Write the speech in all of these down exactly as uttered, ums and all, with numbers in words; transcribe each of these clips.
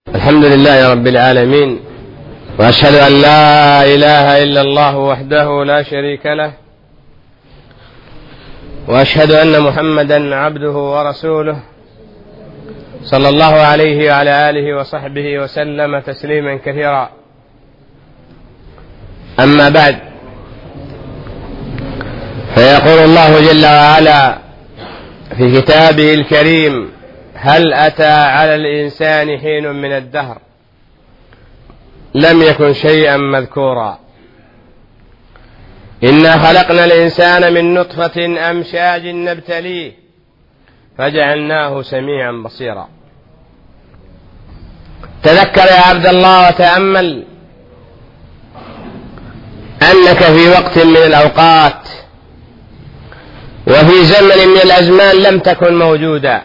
الحمد لله رب العالمين، وأشهد أن لا إله إلا الله وحده لا شريك له، وأشهد أن محمدا عبده ورسوله صلى الله عليه وعلى آله وصحبه وسلم تسليما كثيرا. أما بعد، فيقول الله جل وعلا في كتابه الكريم: هل أتى على الإنسان حين من الدهر لم يكن شيئا مذكورا. إنا خلقنا الإنسان من نطفة أمشاج نبتليه فجعلناه سميعا بصيرا. تذكر يا عبد الله وتأمل أنك في وقت من الأوقات وفي زمن من الأزمان لم تكن موجودا،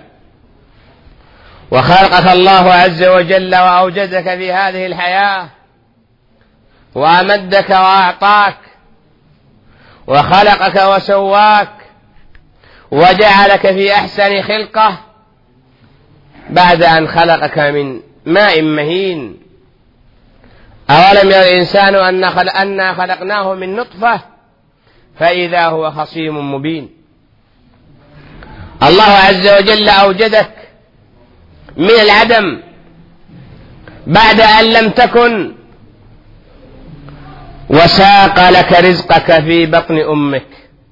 وخلقك الله عز وجل وأوجدك في هذه الحياة وأمدك وأعطاك وخلقك وسواك وجعلك في أحسن خلقة بعد أن خلقك من ماء مهين. أولم ير الإنسان أنا خلقناه من نطفة فإذا هو خصيم مبين. الله عز وجل أوجدك من العدم بعد أن لم تكن، وساق لك رزقك في بطن أمك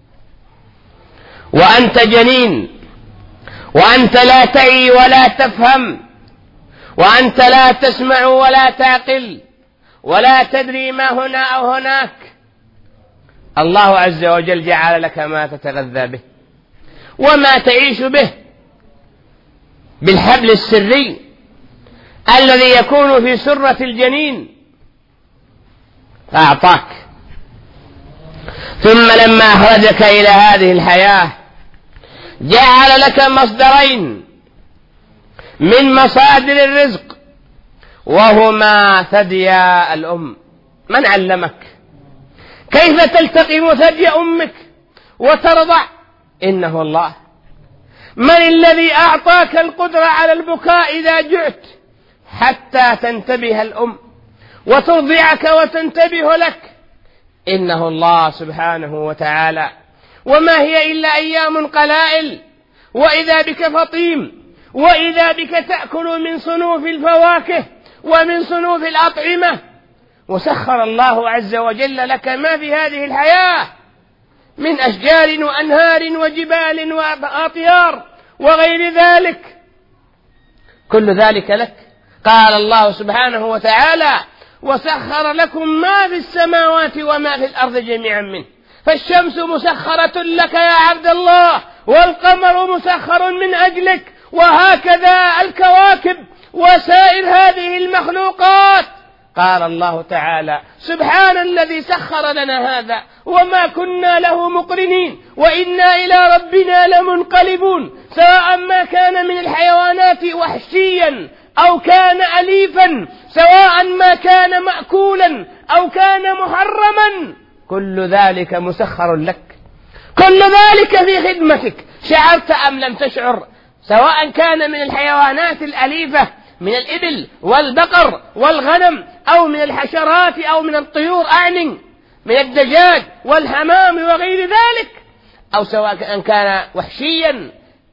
وأنت جنين، وأنت لا تعي ولا تفهم، وأنت لا تسمع ولا تعقل ولا تدري ما هنا أو هناك. الله عز وجل جعل لك ما تتغذى به وما تعيش به بالحبل السري الذي يكون في سرة الجنين فأعطاك، ثم لما أخرجك إلى هذه الحياة جعل لك مصدرين من مصادر الرزق وهما ثديا الأم. من علمك كيف تلتقم ثدي أمك وترضع؟ إنه الله. من الذي أعطاك القدرة على البكاء إذا جعت حتى تنتبه الأم وترضعك وتنتبه لك؟ إنه الله سبحانه وتعالى. وما هي إلا أيام قلائل وإذا بك فطيم، وإذا بك تأكل من صنوف الفواكه ومن صنوف الأطعمة. وسخر الله عز وجل لك ما في هذه الحياة من أشجار وأنهار وجبال وأطيار وغير ذلك، كل ذلك لك. قال الله سبحانه وتعالى: وسخر لكم ما في السماوات وما في الأرض جميعا منه. فالشمس مسخرة لك يا عبد الله، والقمر مسخر من أجلك، وهكذا الكواكب وسائر هذه المخلوقات. قال الله تعالى: سبحان الذي سخر لنا هذا وما كنا له مقرنين وإنا إلى ربنا لمنقلبون. سواء ما كان من الحيوانات وحشيا أو كان أليفا، سواء ما كان مأكولا أو كان محرما، كل ذلك مسخر لك، كل ذلك في خدمتك. شعرت أم لم تشعر؟ سواء كان من الحيوانات الأليفة من الإبل والبقر والغنم، أو من الحشرات أو من الطيور أعني من الدجاج والحمام وغير ذلك، أو سواء كان وحشيا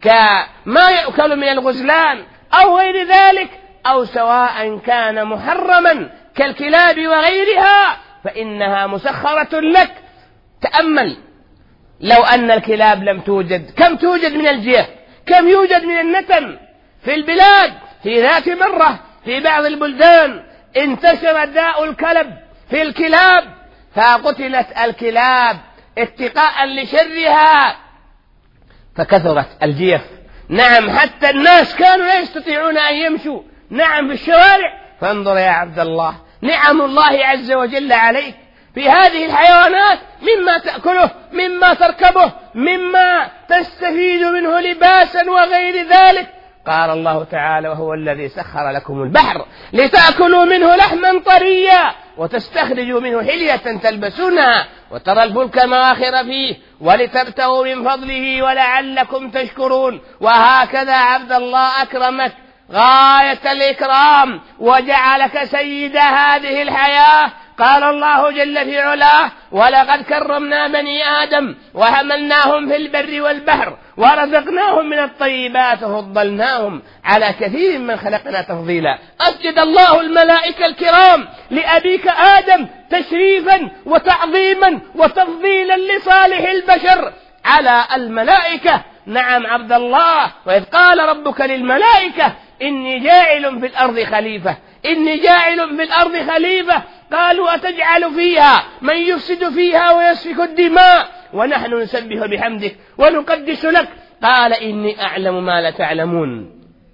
كما يأكل من الغزلان أو غير ذلك، أو سواء كان محرما كالكلاب وغيرها، فإنها مسخرة لك. تأمل، لو أن الكلاب لم توجد، كم توجد من الجيف، كم يوجد من النتن في البلاد. في ذات مرة في بعض البلدان انتشر داء الكلب في الكلاب، فقتلت الكلاب اتقاء لشرها، فكثرت الجيف. نعم، حتى الناس كانوا لا يستطيعون أن يمشوا نعم في الشوارع. فانظر يا عبد الله نعم الله عز وجل عليك في هذه الحيوانات، مما تأكله، مما تركبه، مما تستفيد منه لباسا وغير ذلك. قال الله تعالى: وهو الذي سخر لكم البحر لتأكلوا منه لحما طريا وتستخرجوا منه حلية تلبسونها وترى الفلك مواخر فيه ولتبتغوا من فضله ولعلكم تشكرون. وهكذا عبد الله أكرمك غاية الإكرام وجعلك سيد هذه الحياة. قال الله جل في علاه: ولقد كرمنا بني آدم وحملناهم في البر والبحر ورزقناهم من الطيبات وفضلناهم على كثير من خلقنا تفضيلا. أسجد الله الملائكة الكرام لأبيك آدم تشريفا وتعظيما وتفضيلا لصالح البشر على الملائكة. نعم عبد الله، وإذ قال ربك للملائكة: إني جاعل في الأرض خليفة، إني جاعل في الأرض خليفة. قالوا: أتجعل فيها من يفسد فيها ويسفك الدماء ونحن نسبح بحمدك ونقدس لك؟ قال: إني أعلم ما لا تعلمون.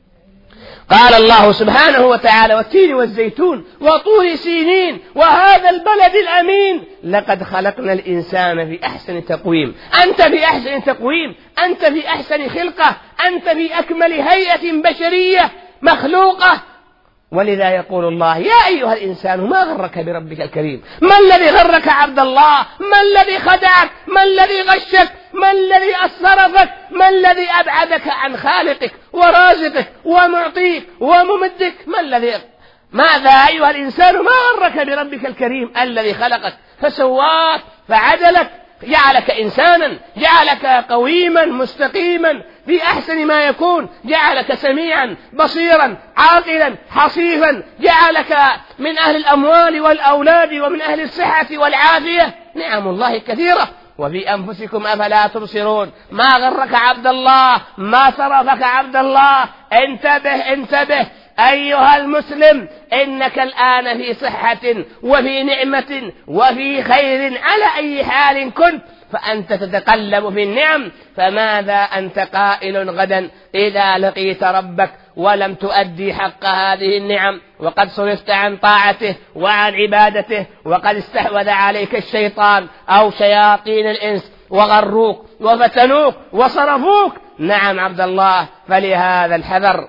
قال الله سبحانه وتعالى: والتين والزيتون وطور سينين وهذا البلد الأمين لقد خلقنا الإنسان في أحسن تقويم. أنت في أحسن تقويم، أنت في أحسن خلقة، أنت في أكمل هيئة بشرية مخلوقة. ولذا يقول الله: يا أيها الإنسان ما غرك بربك الكريم؟ ما الذي غرك عبد الله؟ ما الذي خدعك؟ ما الذي غشك؟ ما الذي أصرفك؟ ما الذي أبعدك عن خالقك ورازقك ومعطيك وممدك؟ ما الذي ماذا أيها الإنسان ما غرك بربك الكريم الذي خلقك فسواك فعدلك، جعلك إنسانا، جعلك قويما مستقيما في أحسن ما يكون، جعلك سميعا بصيرا عاقلا حصيفا، جعلك من أهل الأموال والأولاد ومن أهل الصحة والعافية. نعم الله كثيرة. وفي أنفسكم أفلا تبصرون. ما غرك عبد الله؟ ما صرفك عبد الله؟ انتبه انتبه أيها المسلم، إنك الآن في صحة وفي نعمة وفي خير على أي حال كنت، فأنت تتقلب في النعم. فماذا أنت قائل غدا إذا لقيت ربك ولم تؤدي حق هذه النعم، وقد صرفت عن طاعته وعن عبادته، وقد استحوذ عليك الشيطان أو شياطين الإنس وغروك وفتنوك وصرفوك؟ نعم عبد الله. فلهذا الحذر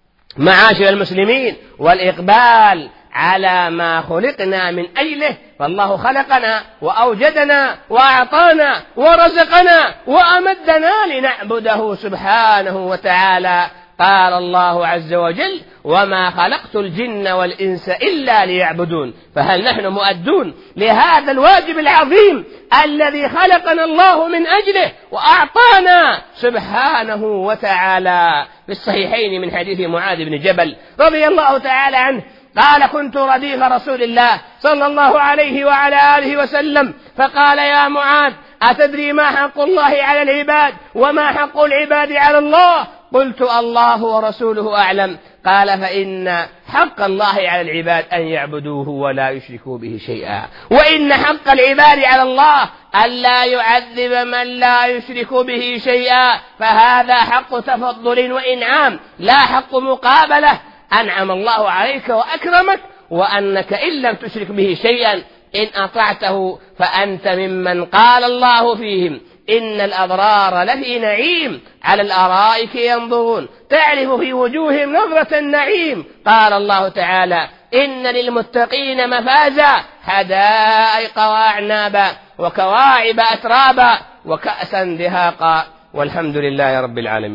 معاشر المسلمين والإقبال على ما خلقنا من أجله. فالله خلقنا وأوجدنا وأعطانا ورزقنا وأمدنا لنعبده سبحانه وتعالى. قال الله عز وجل: وما خلقت الجن والإنس إلا ليعبدون. فهل نحن مؤدون لهذا الواجب العظيم الذي خلقنا الله من أجله وأعطانا سبحانه وتعالى؟ في الصحيحين من حديث معاذ بن جبل رضي الله تعالى عنه قال: كنت رديف رسول الله صلى الله عليه وعلى آله وسلم، فقال: يا معاذ، أتدري ما حق الله على العباد وما حق العباد على الله؟ قلت: الله ورسوله أعلم. قال: فإن حق الله على العباد أن يعبدوه ولا يشركوا به شيئا، وإن حق العباد على الله ألا يعذب من لا يشرك به شيئا. فهذا حق تفضل وإنعام، لا حق مقابلة. أنعم الله عليك وأكرمك، وأنك إن لم تشرك به شيئا إن أطعته فأنت ممن قال الله فيهم: إن الأبرار لفي نعيم على الأرائك ينظرون تعرف في وجوههم نظرة النعيم. قال الله تعالى: إن للمتقين مفازا حدائق وأعنابا وكواعب أترابا وكأسا دهاقا. والحمد لله رب العالمين.